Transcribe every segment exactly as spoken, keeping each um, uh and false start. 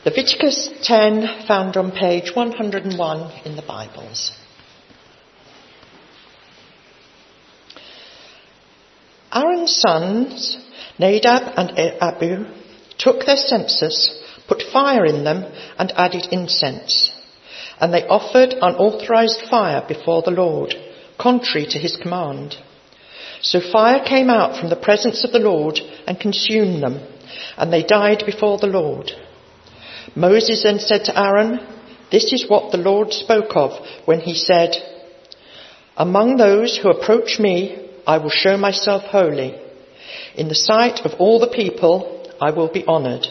Leviticus ten, found on page one hundred one in the Bibles. Aaron's sons, Nadab and Abihu, took their censers, put fire in them, and added incense. And they offered unauthorized fire before the Lord, contrary to his command. So fire came out from the presence of the Lord and consumed them, and they died before the Lord. Moses then said to Aaron, "This is what the Lord spoke of when he said, 'Among those who approach me, I will show myself holy. In the sight of all the people, I will be honoured.'"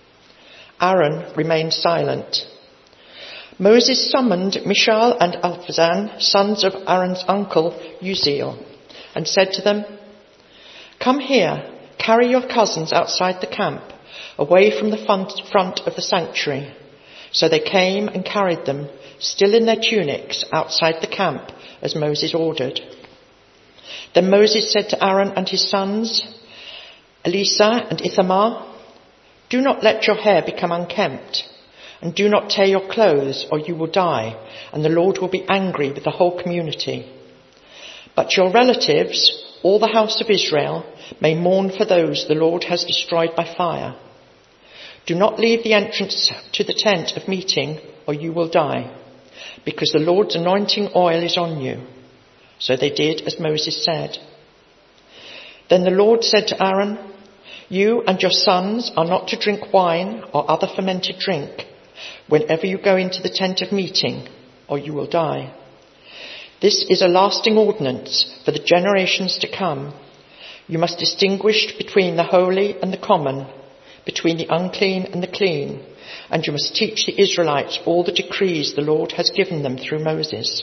Aaron remained silent. Moses summoned Mishael and Elphazan, sons of Aaron's uncle Uzziel, and said to them, "Come here, carry your cousins outside the camp, away from the front of the sanctuary." So they came and carried them, still in their tunics, outside the camp, as Moses ordered. Then Moses said to Aaron and his sons, Eleazar and Ithamar, "Do not let your hair become unkempt, and do not tear your clothes, or you will die, and the Lord will be angry with the whole community. But your relatives, all the house of Israel, may mourn for those the Lord has destroyed by fire. Do not leave the entrance to the tent of meeting, or you will die, because the Lord's anointing oil is on you." So they did as Moses said. Then the Lord said to Aaron, "You and your sons are not to drink wine or other fermented drink whenever you go into the tent of meeting, or you will die. This is a lasting ordinance for the generations to come. You must distinguish between the holy and the common, between the unclean and the clean, and you must teach the Israelites all the decrees the Lord has given them through Moses."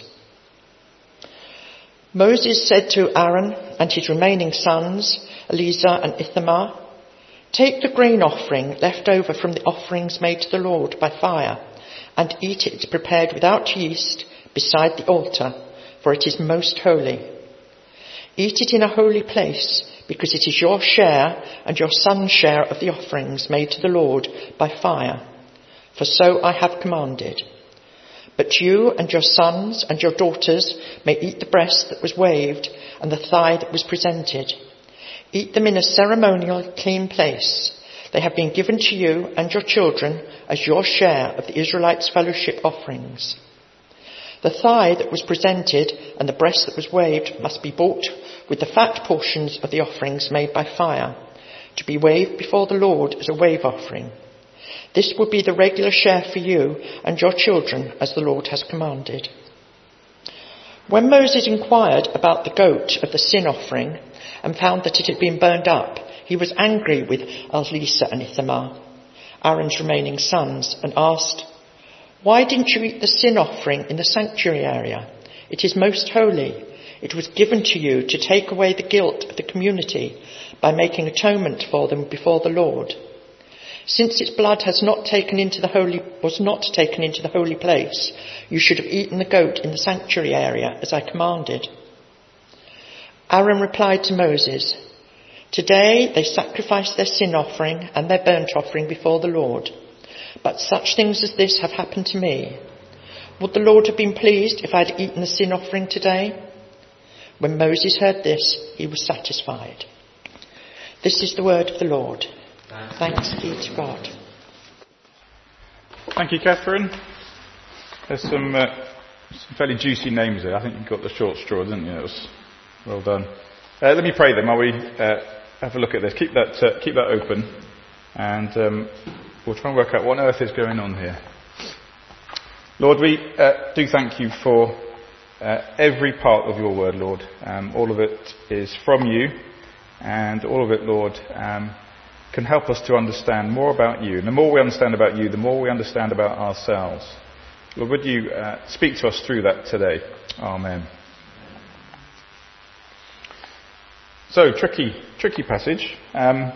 Moses said to Aaron and his remaining sons, Eleazar and Ithamar, "Take the grain offering left over from the offerings made to the Lord by fire, and eat it prepared without yeast beside the altar, for it is most holy. Eat it in a holy place, because it is your share and your son's share of the offerings made to the Lord by fire, for so I have commanded. But you and your sons and your daughters may eat the breast that was waved and the thigh that was presented. Eat them in a ceremonial, clean place. They have been given to you and your children as your share of the Israelites' fellowship offerings. The thigh that was presented and the breast that was waved must be bought with the fat portions of the offerings made by fire, to be waved before the Lord as a wave offering. This will be the regular share for you and your children, as the Lord has commanded." When Moses inquired about the goat of the sin offering and found that it had been burned up, he was angry with Eleazar and Ithamar, Aaron's remaining sons, and asked, "Why didn't you eat the sin offering in the sanctuary area? It is most holy. It was given to you to take away the guilt of the community by making atonement for them before the Lord. Since its blood has not taken into the holy, was not taken into the holy place, you should have eaten the goat in the sanctuary area, as I commanded." Aaron replied to Moses, "Today they sacrifice their sin offering and their burnt offering before the Lord. But such things as this have happened to me. Would the Lord have been pleased if I had eaten the sin offering today?" When Moses heard this, he was satisfied. This is the word of the Lord. Thanks be to God. Thank you, Catherine. There's some, uh, some fairly juicy names there. I think you got the short straw, didn't you? It was well done. Uh, let me pray then while we uh, have a look at this. Keep that uh, keep that open, and um, we'll try and work out what on earth is going on here. Lord, we uh, do thank you for uh, every part of your word, Lord. Um, all of it is from you, and all of it, Lord, um, can help us to understand more about you. And the more we understand about you, the more we understand about ourselves. Lord, would you uh, speak to us through that today? Amen. So, tricky, tricky passage. Um,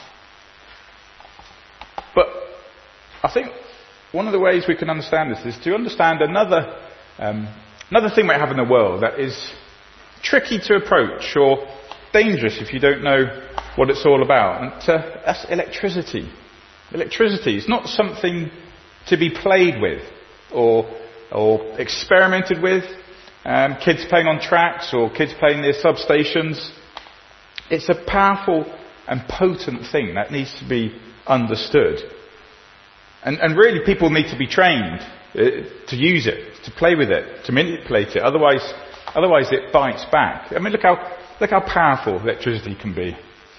but I think one of the ways we can understand this is to understand another um, another thing we have in the world that is tricky to approach or dangerous if you don't know what it's all about. And uh, that's electricity. Electricity is not something to be played with or or experimented with. Um, kids playing on tracks or kids playing near substations. It's a powerful and potent thing that needs to be understood. And, and really people need to be trained uh, to use it, to play with it, to manipulate it. Otherwise, otherwise it bites back. I mean, look how, look how powerful electricity can be.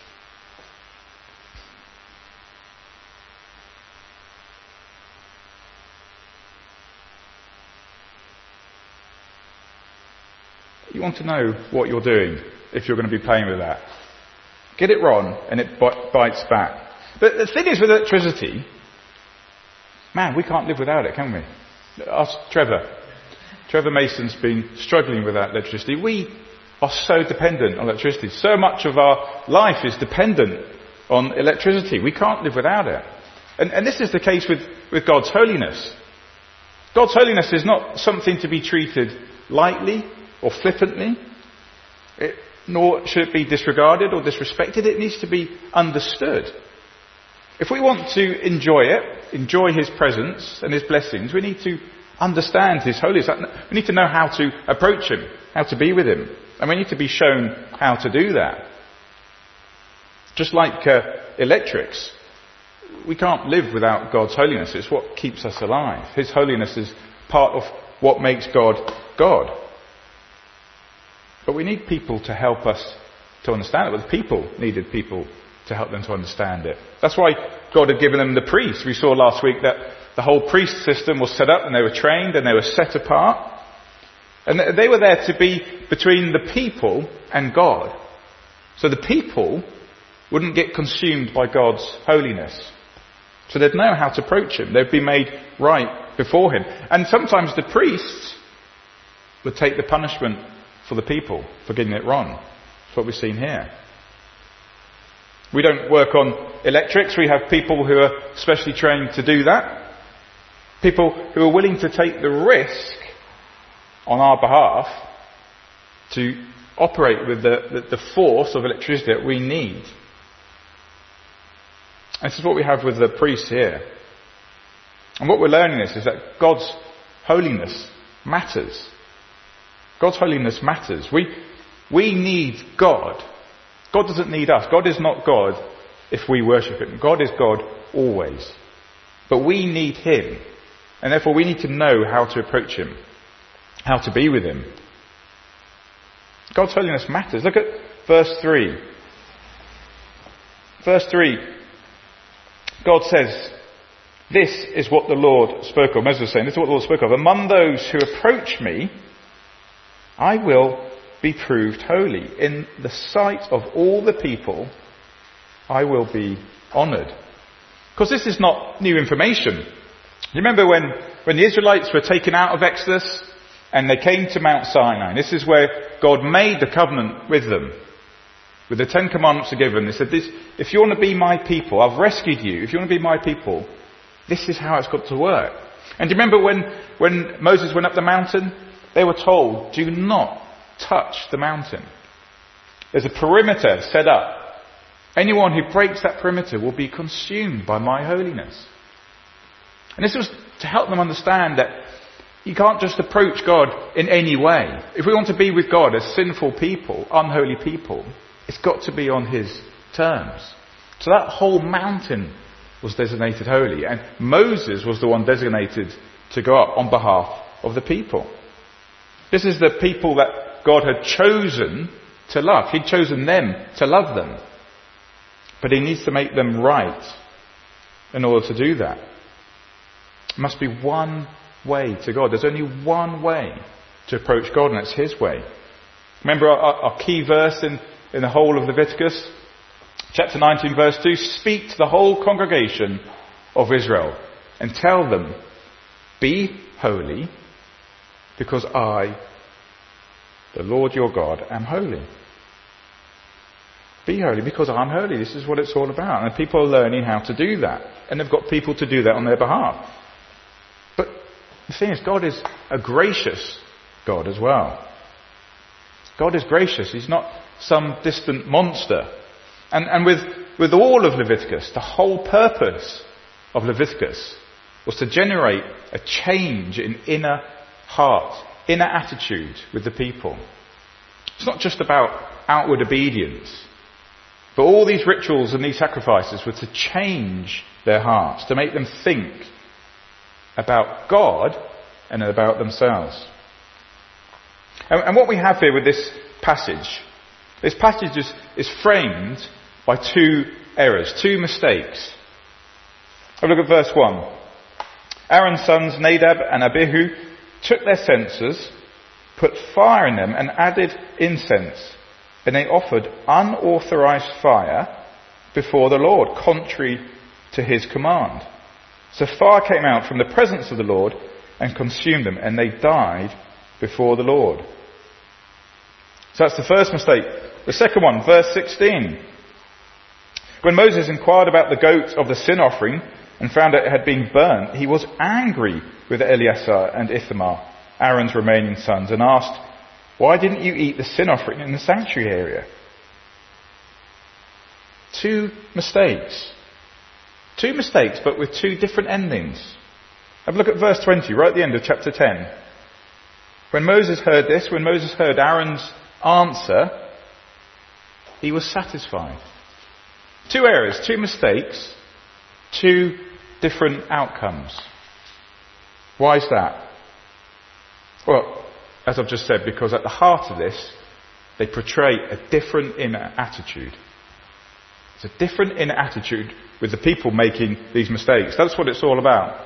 You want to know what you're doing if you're going to be playing with that. Get it wrong and it bites back. But the thing is with electricity, man, we can't live without it, can we? Ask Trevor. Trevor Mason's been struggling with that electricity. We are so dependent on electricity. So much of our life is dependent on electricity. We can't live without it. And, and this is the case with, with God's holiness. God's holiness is not something to be treated lightly or flippantly, it, nor should it be disregarded or disrespected. It needs to be understood. If we want to enjoy it, enjoy His presence and His blessings, we need to understand His holiness. We need to know how to approach Him, how to be with Him, and we need to be shown how to do that. Just like uh, electrics, we can't live without God's holiness. It's what keeps us alive. His holiness is part of what makes God God. But we need people to help us to understand it. Well, the people needed people to help them to understand it. That's why God had given them the priests. We saw last week that the whole priest system was set up and they were trained and they were set apart. And they were there to be between the people and God. So the people wouldn't get consumed by God's holiness. So they'd know how to approach Him. They'd be made right before Him. And sometimes the priests would take the punishment for the people for getting it wrong. That's what we've seen here. We don't work on electrics. We have people who are specially trained to do that. People who are willing to take the risk on our behalf to operate with the, the, the force of electricity that we need. And this is what we have with the priests here. And what we're learning is, is that God's holiness matters. God's holiness matters. We, we need God. God doesn't need us. God is not God if we worship Him. God is God always. But we need Him. And therefore we need to know how to approach Him. How to be with Him. God's holiness matters. Look at verse three. Verse three. God says, this is what the Lord spoke of. Moses was saying, this is what the Lord spoke of. Among those who approach me, I will be proved holy. In the sight of all the people, I will be honoured. Because this is not new information. You remember when, when the Israelites were taken out of Exodus and they came to Mount Sinai. This is where God made the covenant with them. With the Ten Commandments are given. They said, this, if you want to be my people, I've rescued you. If you want to be my people, this is how it's got to work. And do you remember when, when Moses went up the mountain? They were told, do not touch the mountain. There's a perimeter set up. Anyone who breaks that perimeter will be consumed by my holiness. And this was to help them understand that you can't just approach God in any way. If we want to be with God as sinful people, unholy people, it's got to be on His terms. So that whole mountain was designated holy. And Moses was the one designated to go up on behalf of the people. This is the people that God had chosen to love. He'd chosen them to love them. But He needs to make them right in order to do that. There must be one way to God. There's only one way to approach God, and it's His way. Remember our, our key verse in, in the whole of Leviticus? Chapter nineteen, verse two. Speak to the whole congregation of Israel and tell them, be holy, because I, the Lord your God, am holy. Be holy because I'm holy. This is what it's all about. And people are learning how to do that. And they've got people to do that on their behalf. But the thing is, God is a gracious God as well. God is gracious. He's not some distant monster. And, and with, with all of Leviticus, the whole purpose of Leviticus was to generate a change in inner heart, inner attitude with the people. It's not just about outward obedience, but all these rituals and these sacrifices were to change their hearts, to make them think about God and about themselves. And, and what we have here with this passage, this passage is, is framed by two errors, two mistakes. Have a look at verse one. Aaron's sons Nadab and Abihu took their censers, put fire in them and added incense, and they offered unauthorized fire before the Lord, contrary to his command. So fire came out from the presence of the Lord and consumed them, and they died before the Lord. So that's the first mistake. The second one, verse sixteen. When Moses inquired about the goat of the sin offering and found that it had been burnt, he was angry with Eleazar and Ithamar, Aaron's remaining sons, and asked, "Why didn't you eat the sin offering in the sanctuary area?" Two mistakes. Two mistakes, but with two different endings. Have a look at verse twenty, right at the end of chapter ten. When Moses heard this, when Moses heard Aaron's answer, he was satisfied. Two errors, two mistakes, two different outcomes. Why is that? Well, as I've just said, because at the heart of this, they portray a different inner attitude. It's a different inner attitude with the people making these mistakes. That's what it's all about.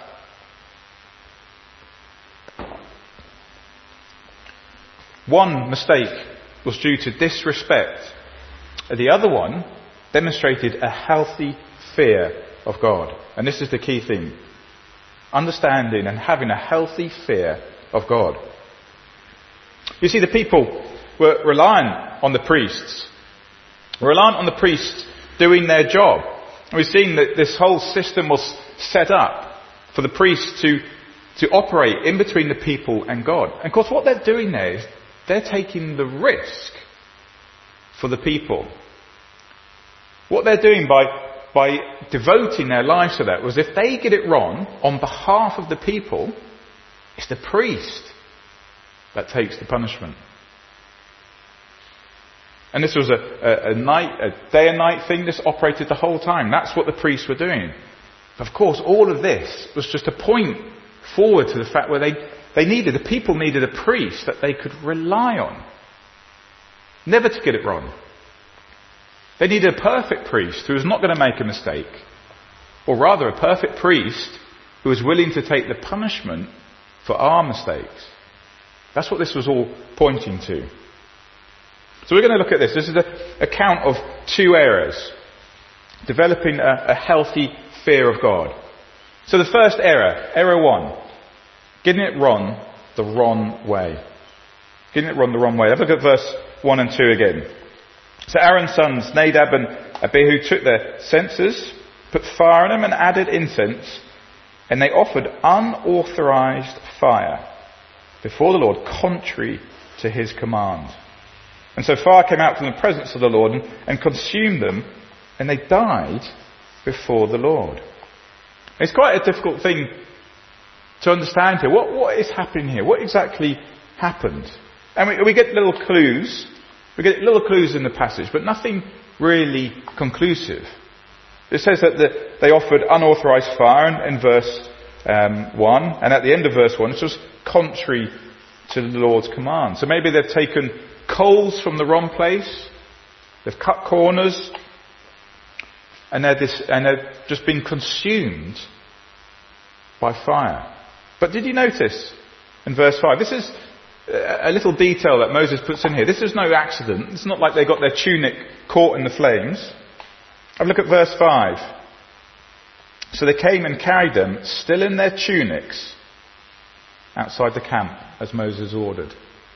One mistake was due to disrespect. The other one demonstrated a healthy fear of God. And this is the key thing. Understanding and having a healthy fear of God. You see, the people were reliant on the priests. Reliant on the priests doing their job. And we've seen that this whole system was set up for the priests to, to operate in between the people and God. And of course what they're doing there is they're taking the risk for the people. What they're doing by, by devoting their lives to that was if they get it wrong on behalf of the people, it's the priest that takes the punishment. And this was a, a, a night, a day and night thing. This operated the whole time. That's what the priests were doing. But of course, all of this was just a point forward to the fact where they, they needed, the people needed a priest that they could rely on. Never to get it wrong. They needed a perfect priest who was not going to make a mistake. Or rather, a perfect priest who was willing to take the punishment for our mistakes. That's what this was all pointing to. So we're going to look at this. This is an account of two errors. Developing a, a healthy fear of God. So the first error, error one. Getting it wrong the wrong way. Getting it wrong the wrong way. Have a look at verse one and two again. So Aaron's sons, Nadab and Abihu, took their censers, put fire in them and added incense, and they offered unauthorized fire before the Lord, contrary to his command. And so fire came out from the presence of the Lord and, and consumed them, and they died before the Lord. It's quite a difficult thing to understand here. What, what is happening here? What exactly happened? And we, we get little clues. We get little clues in the passage, but nothing really conclusive. It says that the, they offered unauthorized fire in, in verse um, one, and at the end of verse one, it's just contrary to the Lord's command. So maybe they've taken coals from the wrong place, they've cut corners, and they're, dis- and they're just been consumed by fire. But did you notice in verse five, this is a little detail that Moses puts in here. This is no accident. It's not like they got their tunic caught in the flames. Have a look at verse five. So they came and carried them, still in their tunics, outside the camp, as Moses ordered.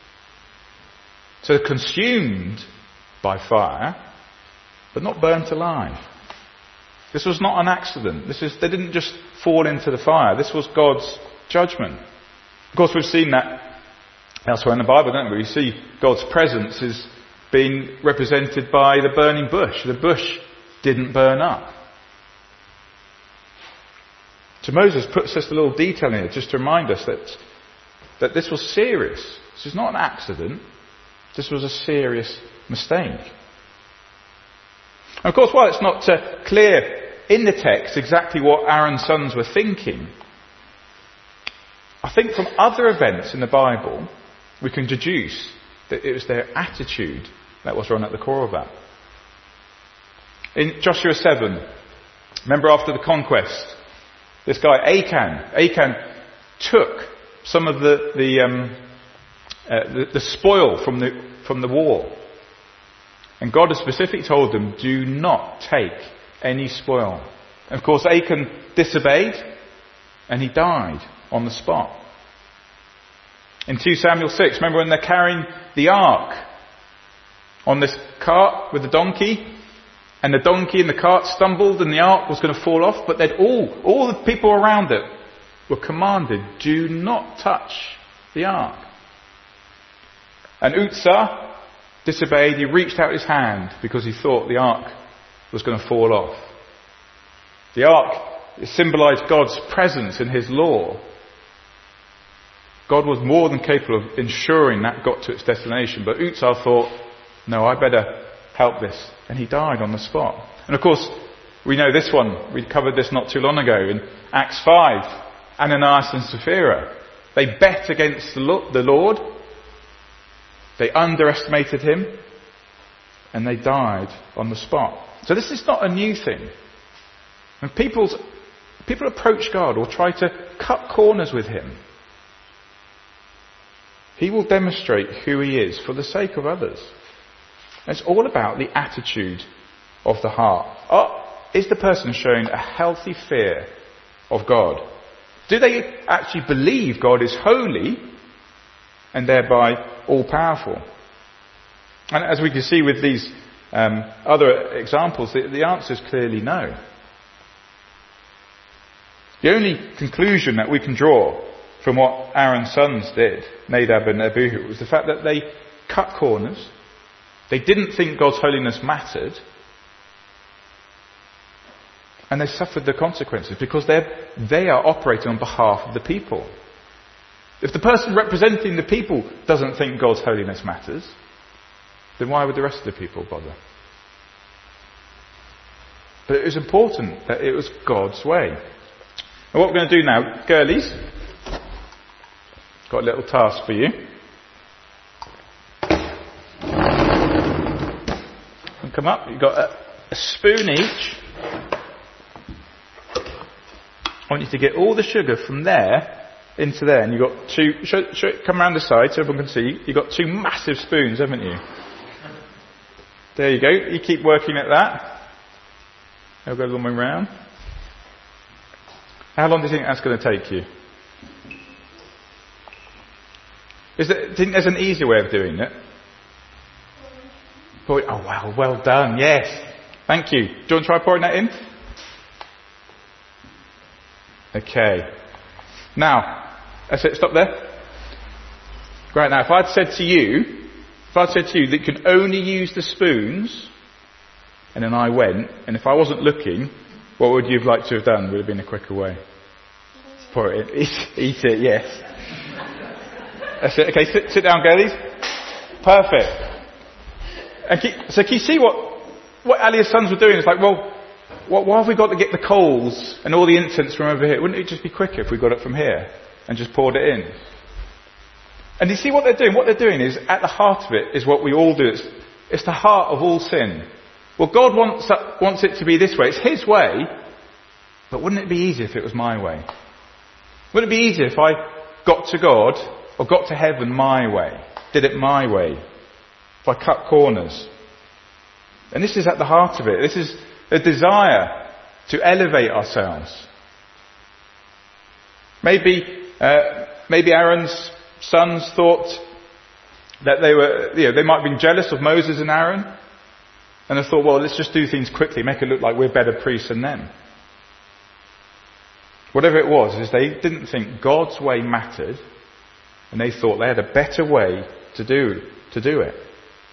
So consumed by fire, but not burnt alive. This was not an accident. This is, they didn't just fall into the fire. This was God's judgment. Of course, we've seen that elsewhere in the Bible, don't we? We see God's presence is being represented by the burning bush. The bush didn't burn up. So Moses puts us a little detail in here just to remind us that, that this was serious. This is not an accident. This was a serious mistake. And of course, while it's not uh, clear in the text exactly what Aaron's sons were thinking, I think from other events in the Bible, we can deduce that it was their attitude that was run at the core of that. In Joshua seven, remember after the conquest, this guy Achan, Achan took some of the the, um, uh, the the spoil from the from the war, and God has specifically told them, "Do not take any spoil." And of course, Achan disobeyed, and he died on the spot. In two Samuel six, remember when they're carrying the ark on this cart with the donkey, and the donkey and the cart stumbled and the ark was going to fall off, but they'd all, all the people around it were commanded, do not touch the ark. And Uzzah disobeyed. He reached out his hand because he thought the ark was going to fall off. The ark symbolised God's presence in his law. God was more than capable of ensuring that got to its destination. But Uzzah thought, no, I better help this. And he died on the spot. And of course, we know this one. We covered this not too long ago in Acts five. Ananias and Sapphira. They bet against the Lord. They underestimated him. And they died on the spot. So this is not a new thing. When people's, people approach God or try to cut corners with him, he will demonstrate who he is for the sake of others. And it's all about the attitude of the heart. Oh, is the person showing a healthy fear of God? Do they actually believe God is holy and thereby all-powerful? And as we can see with these um, other examples, the, the answer is clearly no. The only conclusion that we can draw from what Aaron's sons did, Nadab and Abihu, was the fact that they cut corners. They didn't think God's holiness mattered. And they suffered the consequences because they're, they are operating on behalf of the people. If the person representing the people doesn't think God's holiness matters, then why would the rest of the people bother? But it was important that it was God's way. And what we're going to do now, girlies, got a little task for you. And come up, you've got a, a spoon each. I want you to get all the sugar from there into there. And you've got two, show, show, come around the side so everyone can see. You've got two massive spoons, haven't you? There you go. You keep working at that. I'll go a long way round. How long do you think that's going to take you? Is there, do you think there's an easier way of doing it? Oh wow, well done, yes. Thank you. Do you want to try pouring that in? Okay. Now, that's it, stop there. Right, now if I'd said to you, if I'd said to you that you can only use the spoons, and then I went, and if I wasn't looking, what would you have liked to have done? Would have been a quicker way. Pour it in. Eat, eat it, yes. That's it. Okay, sit, sit down, girlies. Perfect. And keep, so can you see what, what Ali's sons were doing? It's like, well, what, why have we got to get the coals and all the incense from over here? Wouldn't it just be quicker if we got it from here and just poured it in? And you see what they're doing? What they're doing is, at the heart of it, is what we all do. It's, it's the heart of all sin. Well, God wants, wants it to be this way. It's His way, but wouldn't it be easier if it was my way? Wouldn't it be easier if I got to God, or got to heaven my way, did it my way, if I cut corners? And this is at the heart of it. This is a desire to elevate ourselves. Maybe, uh, maybe Aaron's sons thought that they were, you know, they might have been jealous of Moses and Aaron, and they thought, well, let's just do things quickly, make it look like we're better priests than them. Whatever it was, is they didn't think God's way mattered, and they thought they had a better way to do to do it.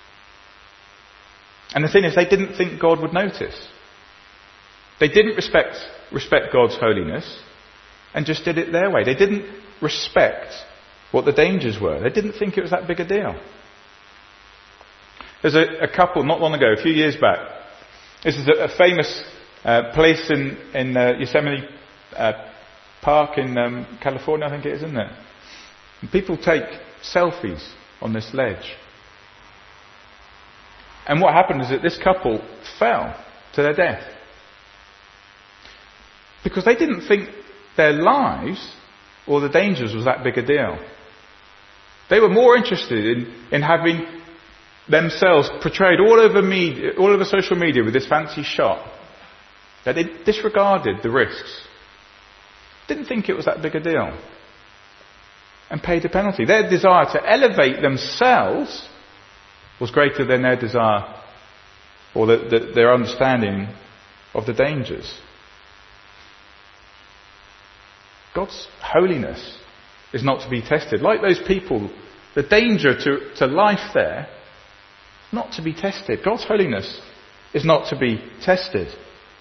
And the thing is, they didn't think God would notice. They didn't respect respect God's holiness. and just did it their way. They didn't respect what the dangers were. They didn't think it was that big a deal. There's a, a couple not long ago, a few years back. This is a, a famous uh, place in, in uh, Yosemite uh, Park in um, California, I think it is, isn't it? And people take selfies on this ledge. And what happened is that this couple fell to their death. Because they didn't think their lives or the dangers was that big a deal. They were more interested in, in having themselves portrayed all over media, all over social media with this fancy shot, that they disregarded the risks. Didn't think it was that big a deal. And paid the penalty. Their desire to elevate themselves was greater than their desire or the, the, their understanding of the dangers. God's holiness is not to be tested. Like those people, the danger to, to life there, not to be tested. God's holiness is not to be tested.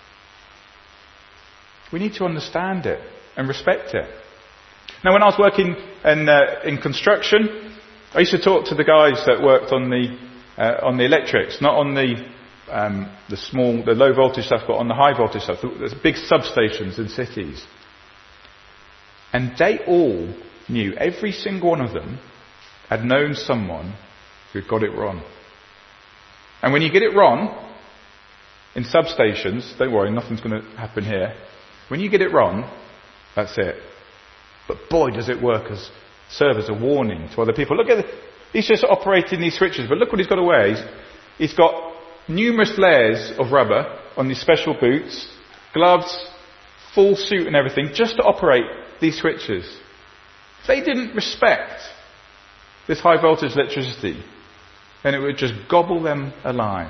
We need to understand it and respect it. Now, when I was working in, uh, in construction, I used to talk to the guys that worked on the uh, on the electrics, not on the um, the small, the low voltage stuff, but on the high voltage stuff. There's big substations in cities, and they all knew. Every single one of them had known someone who got it wrong. And when you get it wrong in substations, don't worry, nothing's going to happen here. When you get it wrong, that's it. But boy, does it work as serve as a warning to other people. Look at the, he's just operating these switches, but look what he's got to wear. He's, he's got numerous layers of rubber on these special boots, gloves, full suit and everything, just to operate these switches. If they didn't respect this high voltage electricity, then it would just gobble them alive.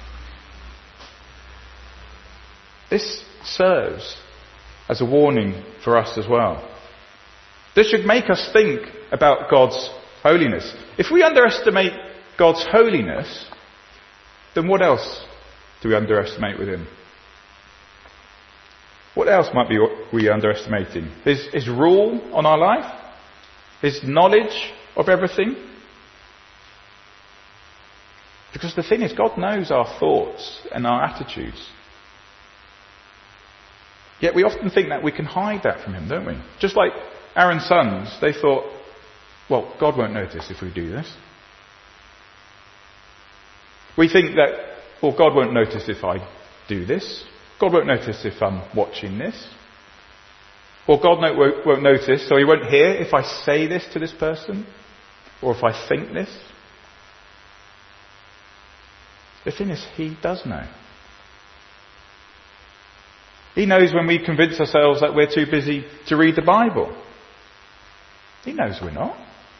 This serves as a warning for us as well. This should make us think about God's holiness. If we underestimate God's holiness, then what else do we underestimate with Him? What else might be we underestimating? His, his rule on our life? His knowledge of everything? Because the thing is, God knows our thoughts and our attitudes. Yet we often think that we can hide that from Him, don't we? Just like Aaron's sons, they thought, well, God won't notice if we do this. We think that, well, God won't notice if I do this. God won't notice if I'm watching this. Or God won't, won't notice, so He won't hear if I say this to this person, or if I think this. The thing is, He does know. He knows when we convince ourselves that we're too busy to read the Bible. He knows we're not.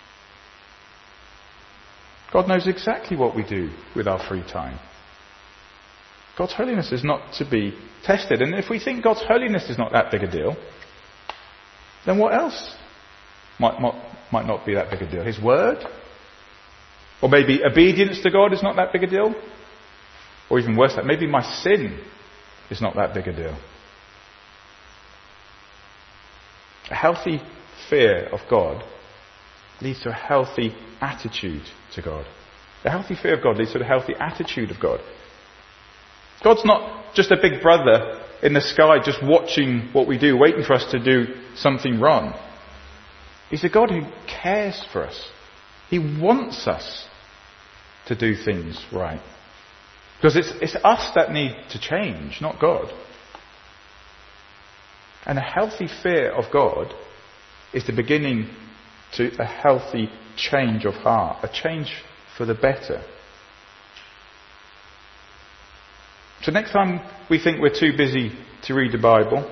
God knows exactly what we do with our free time. God's holiness is not to be tested. And if we think God's holiness is not that big a deal, then what else might, might, might not be that big a deal? His word? Or maybe obedience to God is not that big a deal? Or even worse, that maybe my sin is not that big a deal. A healthy fear of God leads to a healthy attitude to God. A healthy fear of God leads to a healthy attitude of God. God's not just a big brother in the sky just watching what we do, waiting for us to do something wrong. He's a God who cares for us. He wants us to do things right. Because it's, it's us that need to change, not God. And a healthy fear of God is the beginning to a healthy change of heart, a change for the better. So next time we think we're too busy to read the Bible,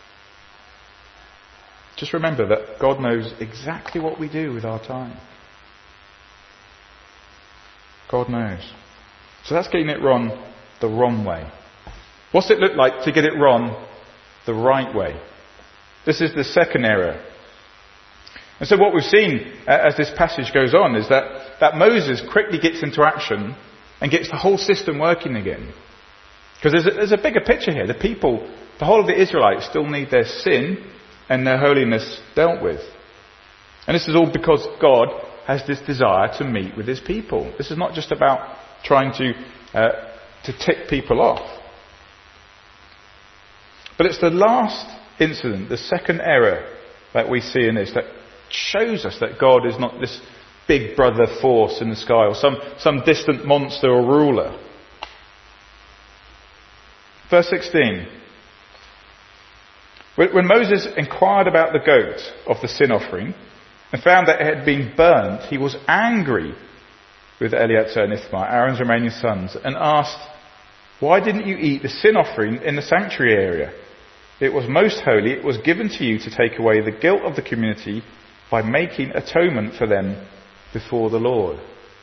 just remember that God knows exactly what we do with our time. God knows. So that's getting it wrong the wrong way. What's it look like to get it wrong the right way? This is the second error. And so what we've seen uh, as this passage goes on is that, that Moses quickly gets into action and gets the whole system working again. Because there's a, there's a bigger picture here. The people, the whole of the Israelites still need their sin and their holiness dealt with. And this is all because God has this desire to meet with his people. This is not just about trying to uh, to tick people off. But it's the last incident, the second error that we see in this, that shows us that God is not this big brother force in the sky or some, some distant monster or ruler. Verse sixteen. When Moses inquired about the goat of the sin offering and found that it had been burnt, he was angry with Eleazar and Ithamar, Aaron's remaining sons, and asked, "Why didn't you eat the sin offering in the sanctuary area? It was most holy. It was given to you to take away the guilt of the community by making atonement for them before the Lord."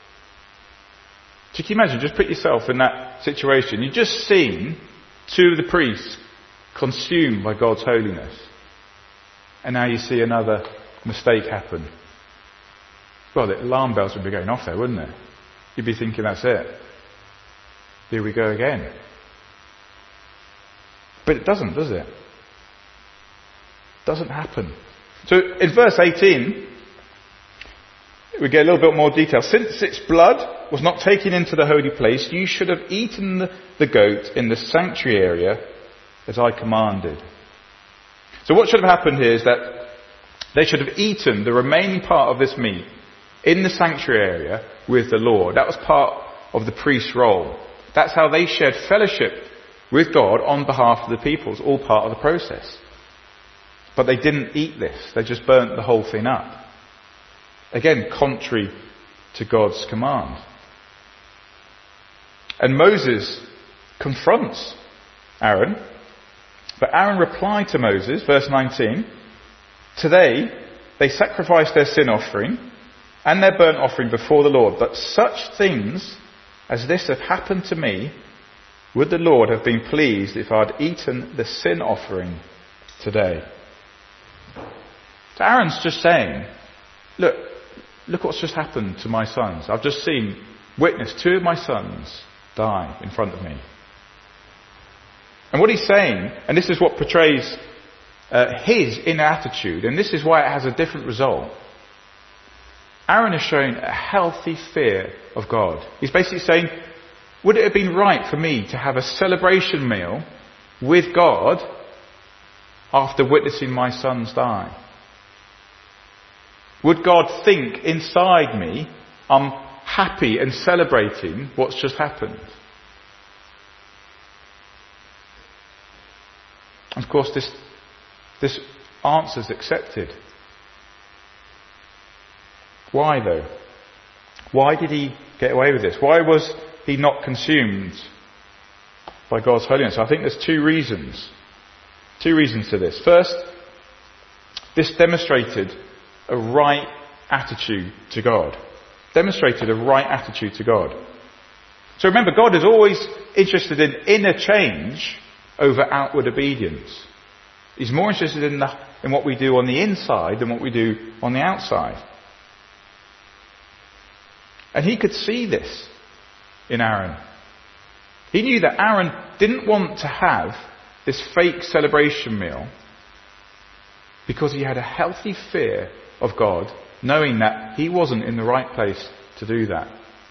So can you imagine, just put yourself in that situation. You've just seen two of the priests consumed by God's holiness. And now you see another mistake happen. Well, the alarm bells would be going off there, wouldn't it? You'd be thinking, that's it. Here we go again. But it doesn't, does it? It doesn't happen. So in verse eighteen, we get a little bit more detail. Since its blood was not taken into the holy place, you should have eaten the, the goat in the sanctuary area as I commanded. So what should have happened here is that they should have eaten the remaining part of this meat in the sanctuary area with the Lord. That was part of the priest's role. That's how they shared fellowship with God on behalf of the people. It's all part of the process. But they didn't eat this. They just burnt the whole thing up. Again, contrary to God's command. And Moses confronts Aaron. But Aaron replied to Moses, verse nineteen, "Today they sacrificed their sin offering and their burnt offering before the Lord. But such things as this have happened to me, would the Lord have been pleased if I had eaten the sin offering today?" So Aaron's just saying, look, look what's just happened to my sons. I've just seen, witnessed two of my sons die in front of me. And what he's saying, and this is what portrays uh, his inner attitude, and this is why it has a different result. Aaron is showing a healthy fear of God. He's basically saying, would it have been right for me to have a celebration meal with God after witnessing my sons die? Would God think inside me, I'm happy and celebrating what's just happened? Of course, this, this answer's accepted. Why though? Why did he get away with this? Why was he not consumed by God's holiness? I think there's two reasons. Two reasons to this. First, this demonstrated a right attitude to God. Demonstrated a right attitude to God. So remember, God is always interested in inner change over outward obedience. He's more interested in, the, in what we do on the inside than what we do on the outside. And he could see this in Aaron. He knew that Aaron didn't want to have this fake celebration meal because he had a healthy fear of God, knowing that he wasn't in the right place to do that.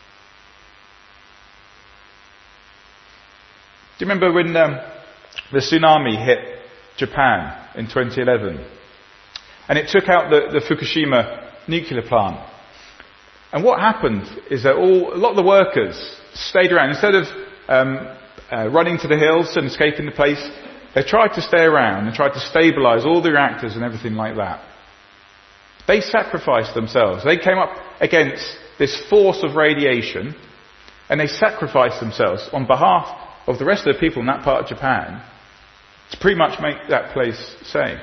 Do you remember when um, the tsunami hit Japan in twenty eleven? And it took out the, the Fukushima nuclear plant. And what happened is that all, a lot of the workers stayed around. Instead of um, uh, running to the hills and escaping the place, they tried to stay around and tried to stabilise all the reactors and everything like that. They sacrificed themselves. They came up against this force of radiation and they sacrificed themselves on behalf of the rest of the people in that part of Japan to pretty much make that place safe.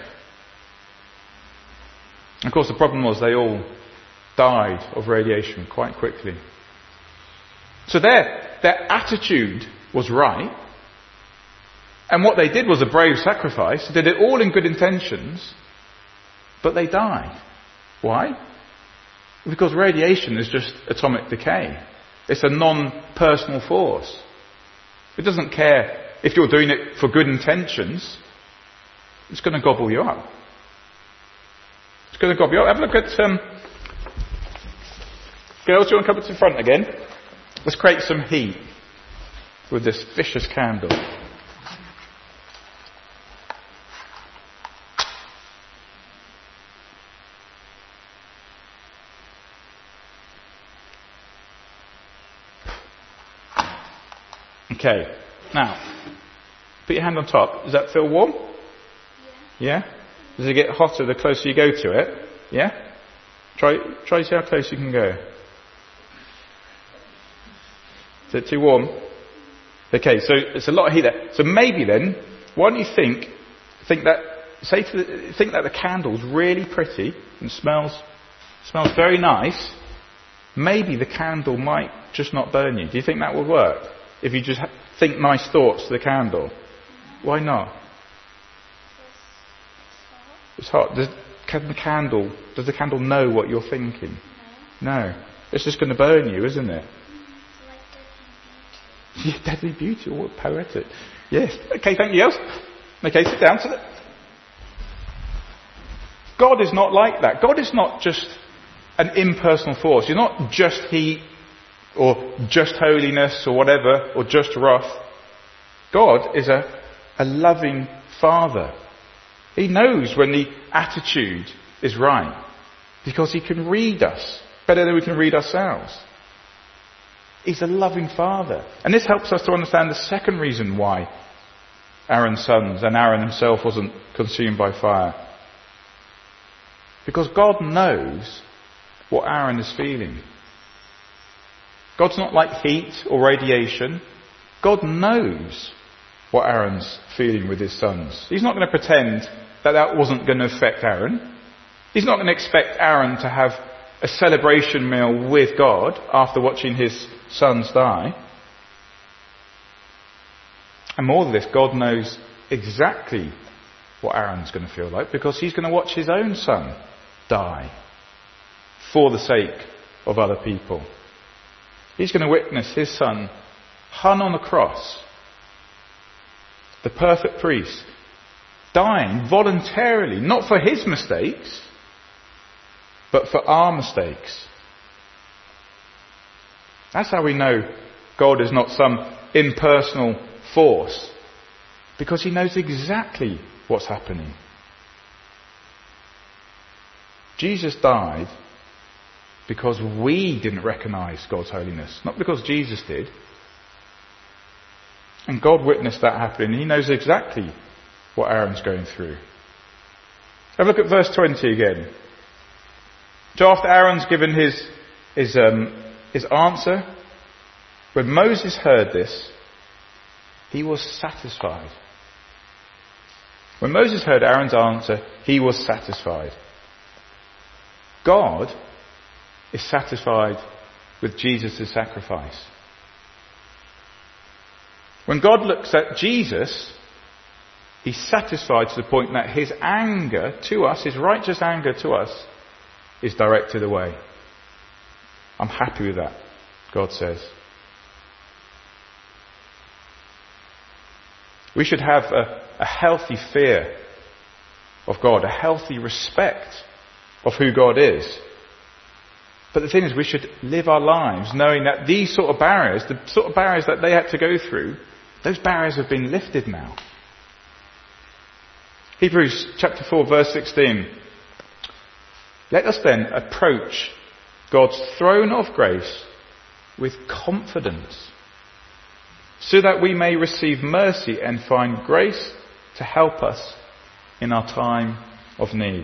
Of course, the problem was they all died of radiation quite quickly. So their, their attitude was right. And what they did was a brave sacrifice. They did it all in good intentions. But they died. Why? Because radiation is just atomic decay. It's a non-personal force. It doesn't care if you're doing it for good intentions. It's going to gobble you up. going to gob you up. Have a look at, um, girls, do you want to come up to the front again? Let's create some heat with this vicious candle. Okay, now, put your hand on top. Does that feel warm? Yeah? Yeah? Does it get hotter the closer you go to it? Yeah? Try, try to see how close you can go. Is it too warm? Okay, so it's a lot of heat there. So maybe then, why don't you think, think that, say to the, think that the candle's really pretty and smells, smells very nice. Maybe the candle might just not burn you. Do you think that would work? If you just ha- think nice thoughts to the candle. Why not? It's hot. Does can the candle, does the candle know what you're thinking? No. No. It's just going to burn you, isn't it? Yeah, deadly beauty. Oh, poetic. Yes. Okay, thank you. Else? Okay, sit down. So that God is not like that. God is not just an impersonal force. You're not just heat or just holiness or whatever, or just wrath. God is a, a loving Father. He knows when the attitude is right because He can read us better than we can read ourselves. He's a loving Father. And this helps us to understand the second reason why Aaron's sons and Aaron himself wasn't consumed by fire. Because God knows what Aaron is feeling. God's not like heat or radiation. God knows what Aaron's feeling with his sons. He's not going to pretend that that wasn't going to affect Aaron. He's not going to expect Aaron to have a celebration meal with God after watching his sons die. And more than this, God knows exactly what Aaron's going to feel like because he's going to watch his own son die for the sake of other people. He's going to witness his son hung on the cross, the perfect priest, dying voluntarily, not for his mistakes, but for our mistakes. That's how we know God is not some impersonal force, because He knows exactly what's happening. Jesus died because we didn't recognise God's holiness, not because Jesus did. And God witnessed that happening. He knows exactly what Aaron's going through. Have a look at verse twenty again. So after Aaron's given his his um, his answer, when Moses heard this, he was satisfied. When Moses heard Aaron's answer, he was satisfied. God is satisfied with Jesus' sacrifice. When God looks at Jesus, He's satisfied to the point that His anger to us, His righteous anger to us, is directed away. I'm happy with that, God says. We should have a, a healthy fear of God, a healthy respect of who God is. But the thing is, we should live our lives knowing that these sort of barriers, the sort of barriers that they had to go through, those barriers have been lifted now. Hebrews chapter four verse sixteen. Let us then approach God's throne of grace with confidence, so that we may receive mercy and find grace to help us in our time of need.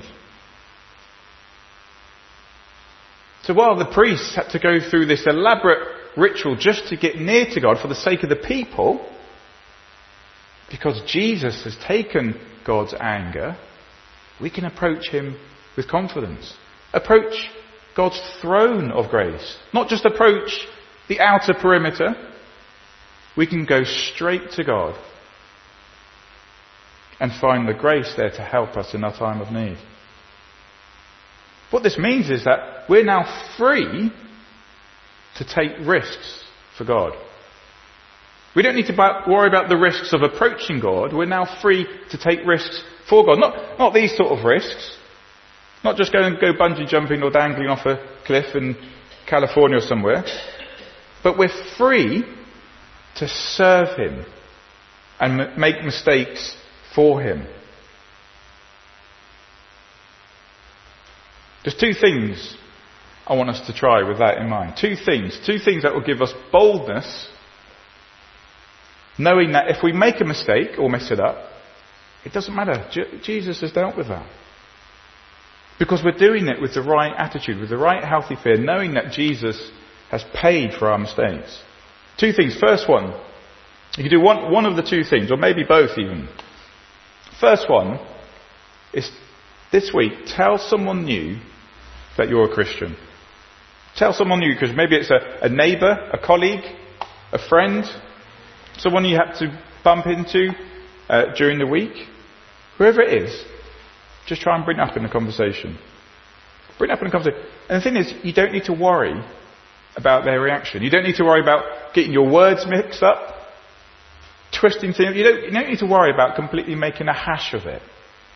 So while the priests had to go through this elaborate ritual just to get near to God for the sake of the people, because Jesus has taken God's anger, we can approach Him with confidence. Approach God's throne of grace. Not just approach the outer perimeter. We can go straight to God and find the grace there to help us in our time of need. What this means is that we're now free to take risks for God. We don't need to worry about the risks of approaching God. We're now free to take risks for God. Not, not these sort of risks. Not just go and go bungee jumping or dangling off a cliff in California or somewhere. But we're free to serve him and m- make mistakes for him. There's two things I want us to try with that in mind. Two things. Two things that will give us boldness, knowing that if we make a mistake or mess it up, it doesn't matter. Je- Jesus has dealt with that. Because we're doing it with the right attitude, with the right healthy fear, knowing that Jesus has paid for our mistakes. Two things. First one, you can do one, one of the two things, or maybe both even. First one is this week, tell someone new that you're a Christian. Tell someone new, because maybe it's a, a neighbour, a colleague, a friend, someone you have to bump into uh, during the week. Whoever it is, just try and bring it up in the conversation. Bring it up in the conversation. And the thing is, you don't need to worry about their reaction. You don't need to worry about getting your words mixed up, twisting things. You don't, you don't need to worry about completely making a hash of it.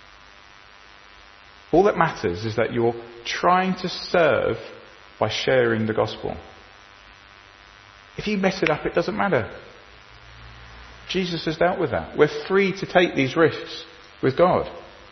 All that matters is that you're trying to serve by sharing the gospel. If you mess it up, it doesn't matter. Jesus has dealt with that. We're free to take these risks with God.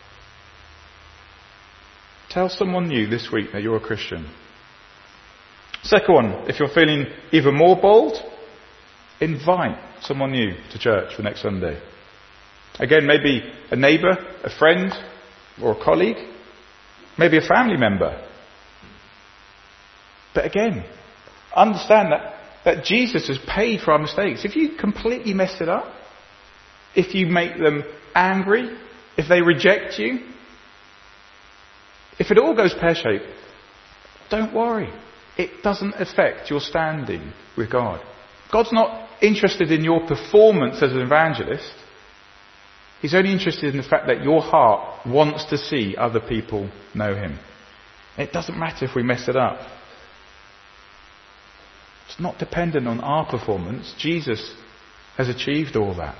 Tell someone new this week that you're a Christian. Second one, if you're feeling even more bold, invite someone new to church for next Sunday. Again, maybe a neighbour, a friend, or a colleague. Maybe a family member. But again, understand that, that Jesus has paid for our mistakes. If you completely mess it up, if you make them angry, if they reject you, if it all goes pear-shaped, don't worry. It doesn't affect your standing with God. God's not interested in your performance as an evangelist. He's only interested in the fact that your heart wants to see other people know him. It doesn't matter if we mess it up. It's not dependent on our performance. Jesus has achieved all that.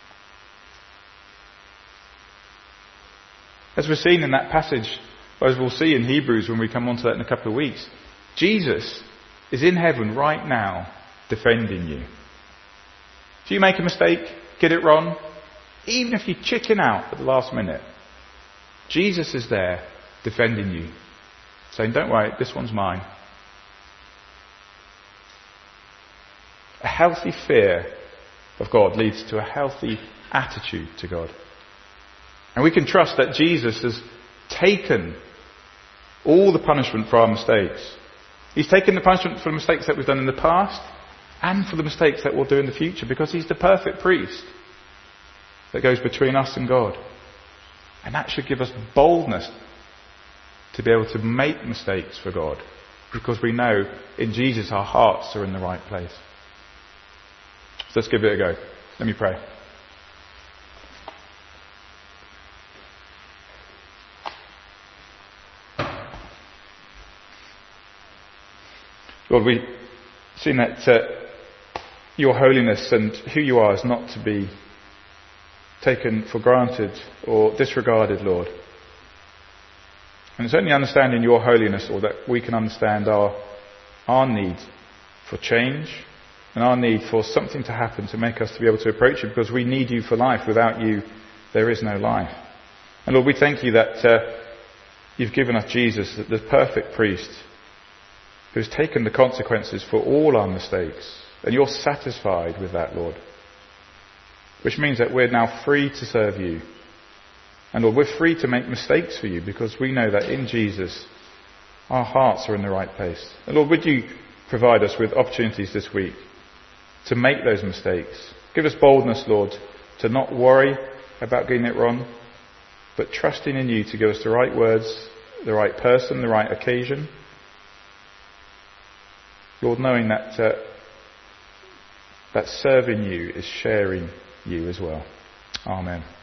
As we're seeing in that passage, or as we'll see in Hebrews when we come on to that in a couple of weeks, Jesus is in heaven right now defending you. If you make a mistake, get it wrong, even if you chicken out at the last minute, Jesus is there defending you, saying, don't worry, this one's mine. A healthy fear of God leads to a healthy attitude to God. And we can trust that Jesus has taken all the punishment for our mistakes. He's taken the punishment for the mistakes that we've done in the past and for the mistakes that we'll do in the future, because he's the perfect priest that goes between us and God. And that should give us boldness to be able to make mistakes for God, because we know in Jesus our hearts are in the right place. So let's give it a go. Let me pray. Lord, we've seen that uh, your holiness and who you are is not to be taken for granted or disregarded, Lord. And it's only understanding your holiness, Lord, that we can understand our, our need for change and our need for something to happen to make us to be able to approach you, because we need you for life. Without you, there is no life. And Lord, we thank you that uh, you've given us Jesus, the perfect priest, who's taken the consequences for all our mistakes. And you're satisfied with that, Lord. Which means that we're now free to serve you. And Lord, we're free to make mistakes for you, because we know that in Jesus our hearts are in the right place. And Lord, would you provide us with opportunities this week to make those mistakes. Give us boldness, Lord, to not worry about getting it wrong, but trusting in you to give us the right words, the right person, the right occasion. Lord, knowing that uh, that serving you is sharing you as well. Amen.